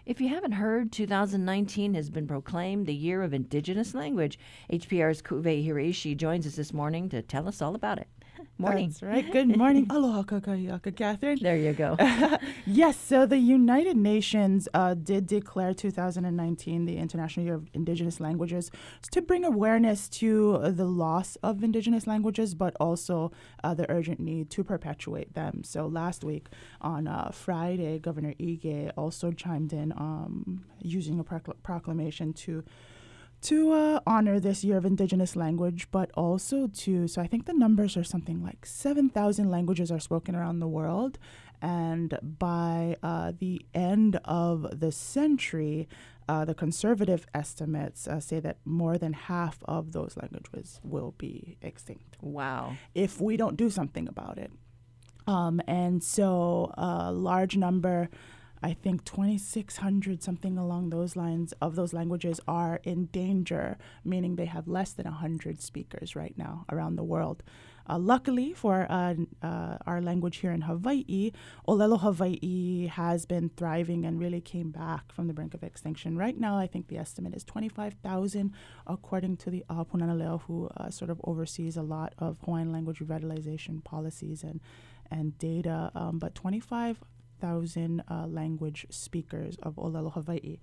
If you haven't heard, 2019 has been proclaimed the year of Indigenous language. HPR's Kuve Hiraishi joins us this morning to tell us all about it. Morning. That's right. Good morning. Aloha kakayaka, Catherine. There you go. Yes, so the United Nations did declare 2019 the International Year of Indigenous Languages to bring awareness to the loss of Indigenous languages, but also the urgent need to perpetuate them. So last week on Friday, Governor Ige also chimed in using a proclamation to honor this year of Indigenous language, but also so I think the numbers are something like 7,000 languages are spoken around the world. And by the end of the century, the conservative estimates say that more than half of those languages will be extinct. Wow. If we don't do something about it. And so a large number, I think 2,600, something along those lines, of those languages are in danger, meaning they have less than 100 speakers right now around the world. Luckily for our language here in Hawaii, Olelo Hawaii has been thriving and really came back from the brink of extinction. Right now, I think the estimate is 25,000, according to the Punana Leo, who sort of oversees a lot of Hawaiian language revitalization policies and data, but 25,000 language speakers of Olelo Hawaii.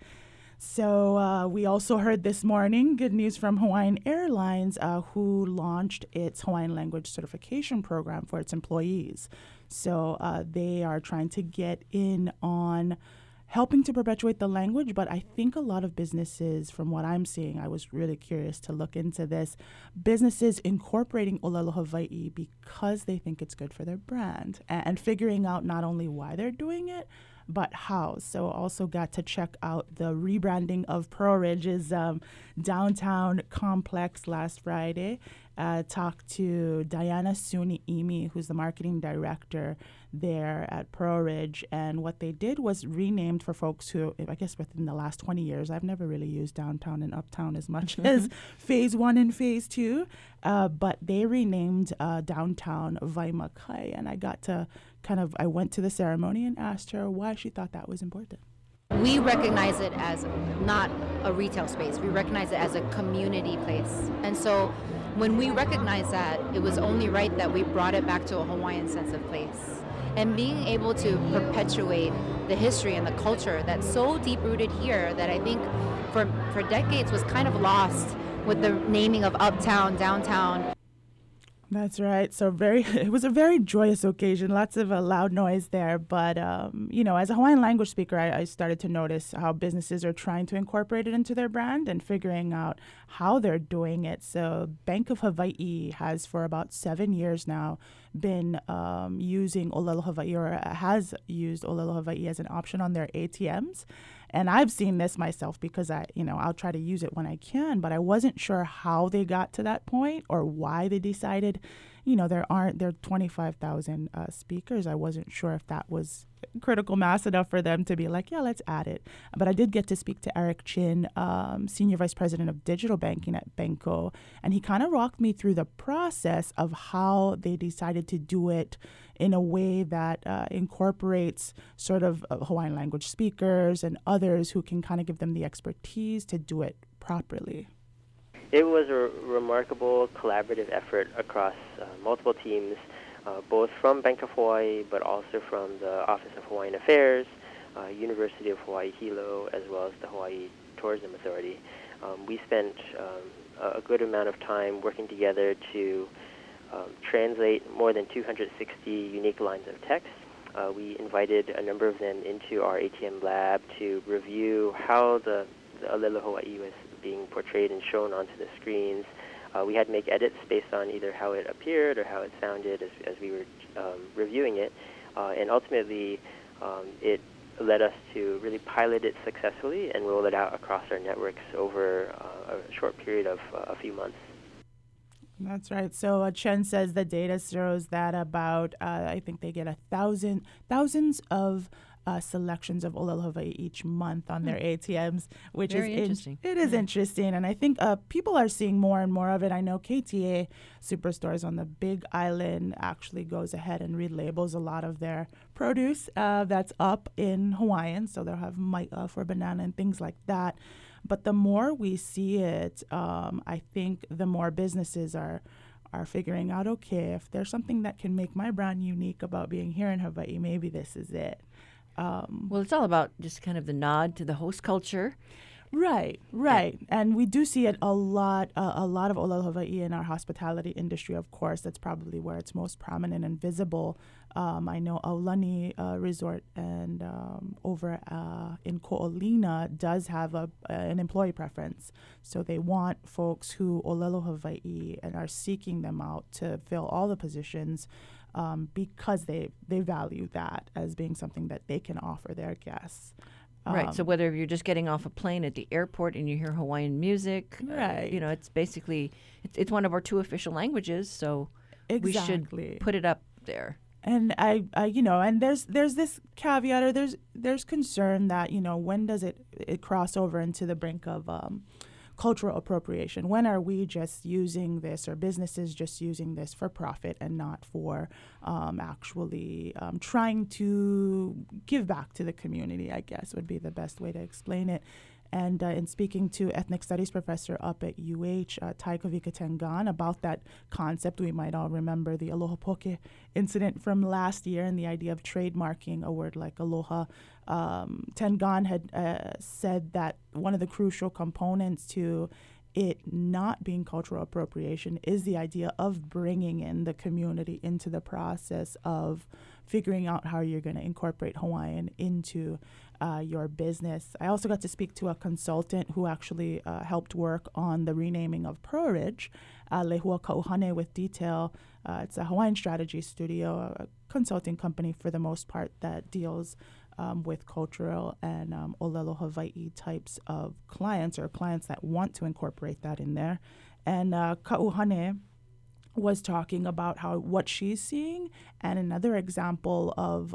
So we also heard this morning good news from Hawaiian Airlines, who launched its Hawaiian language certification program for its employees. So they are trying to get in on helping to perpetuate the language, but I think a lot of businesses, from what I'm seeing, I was really curious to look into this, businesses incorporating Olelo Hawaii because they think it's good for their brand and figuring out not only why they're doing it, but how. So also got to check out the rebranding of Pearl Ridge's downtown complex last Friday. Talked to Diana Suni-Imi, who's the marketing director there at Pearl Ridge. And what they did was renamed for folks who, I guess within the last 20 years, I've never really used downtown and uptown as much as phase 1 and phase 2. But they renamed downtown Waimakai. And I got to I went to the ceremony and asked her why she thought that was important. We recognize it as not a retail space. We recognize it as a community place. And so when we recognize that, it was only right that we brought it back to a Hawaiian sense of place. And being able to perpetuate the history and the culture that's so deep-rooted here that I think for decades was kind of lost with the naming of uptown, downtown. That's right. So it was a very joyous occasion. Lots of loud noise there. But, as a Hawaiian language speaker, I started to notice how businesses are trying to incorporate it into their brand and figuring out how they're doing it. So Bank of Hawaii has for about 7 years now been using Olelo Hawaii, or has used Olelo Hawaii as an option on their ATMs. And I've seen this myself because I'll try to use it when I can, but I wasn't sure how they got to that point or why they decided, there are 25,000 speakers. I wasn't sure if that was critical mass enough for them to be like, yeah, let's add it. But I did get to speak to Eric Chin, Senior Vice President of Digital Banking at Benko, and he kind of walked me through the process of how they decided to do it in a way that incorporates sort of Hawaiian language speakers and others who can kind of give them the expertise to do it properly. It was a remarkable collaborative effort across multiple teams, both from Bank of Hawaii, but also from the Office of Hawaiian Affairs, University of Hawaii Hilo, as well as the Hawaii Tourism Authority. We spent a good amount of time working together to translate more than 260 unique lines of text. We invited a number of them into our ATM lab to review how the Olelo Hawaii was being portrayed and shown onto the screens. We had to make edits based on either how it appeared or how it sounded as we were reviewing it. And ultimately, it led us to really pilot it successfully and roll it out across our networks over a short period of a few months. That's right. So Chen says the data shows that about, I think they get thousands of selections of Olelo Hawaii each month on their ATMs, which Very is interesting. It is interesting, and I think people are seeing more and more of it. I know KTA Superstores on the Big Island actually goes ahead and relabels a lot of their produce that's up in Hawaiian, so they'll have maika for banana and things like that. But the more we see it, I think the more businesses are figuring out, okay, if there's something that can make my brand unique about being here in Hawaii, maybe this is it. Well, it's all about just kind of the nod to the host culture. Right. And we do see it a lot of Olelo Hawaii in our hospitality industry, of course. That's probably where it's most prominent and visible. I know Aulani Resort and over in Ko'olina does have an employee preference. So they want folks who Olelo Hawaii and are seeking them out to fill all the positions because they value that as being something that they can offer their guests. Right. So whether you're just getting off a plane at the airport and you hear Hawaiian music, right. It's basically it's one of our 2 official languages. So we should put it up there. And I and there's this caveat, or there's concern that when does it cross over into the brink of cultural appropriation? When are we just using this, or businesses just using this for profit and not for actually trying to give back to the community, I guess would be the best way to explain it. And in speaking to ethnic studies professor up at UH, Taikavika Tengan, about that concept, we might all remember the Aloha Poke incident from last year and the idea of trademarking a word like aloha. Tengan had said that one of the crucial components to it not being cultural appropriation is the idea of bringing in the community into the process of figuring out how you're going to incorporate Hawaiian into your business. I also got to speak to a consultant who actually helped work on the renaming of Pro Ridge, Lehua Kauhane with Detail. It's a Hawaiian strategy studio, a consulting company for the most part that deals with cultural and Olelo Hawaii types of clients, or clients that want to incorporate that in there. And Kauhane was talking about what she's seeing, and another example of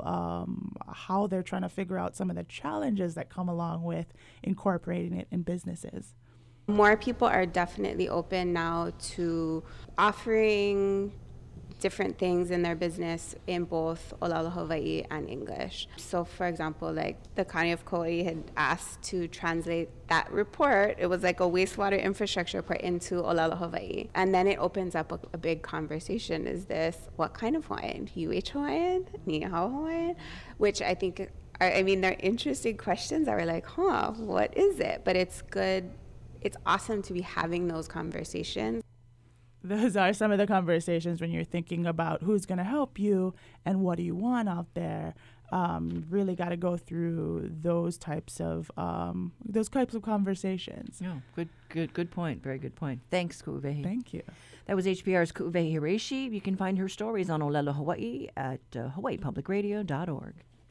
how they're trying to figure out some of the challenges that come along with incorporating it in businesses. More people are definitely open now to offering different things in their business in both Olelo Hawaii and English. So for example, like the County of Kauai had asked to translate that report. It was like a wastewater infrastructure report into Olelo Hawaii. And then it opens up a big conversation. Is this, what kind of Hawaiian? UH Hawaiian? Ni Hao Hawaiian? Which I think, they're interesting questions that we're like, what is it? But it's good. It's awesome to be having those conversations. Those are some of the conversations when you're thinking about who's going to help you and what do you want out there. Really got to go through those types of conversations. Yeah, good point. Very good point. Thanks, Ku'uwehi. Thank you. That was HPR's Ku'uwehi Hiraishi. You can find her stories on Olelo Hawaii at hawaiipublicradio.org.